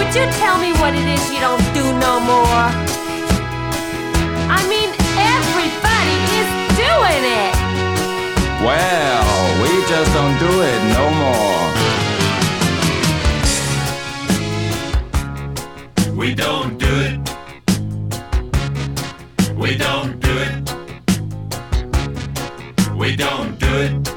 Could you tell me what it is you don't do no more? I mean, everybody is doing it. Well, we just don't do it no more. We don't do it. We don't do it. We don't do it.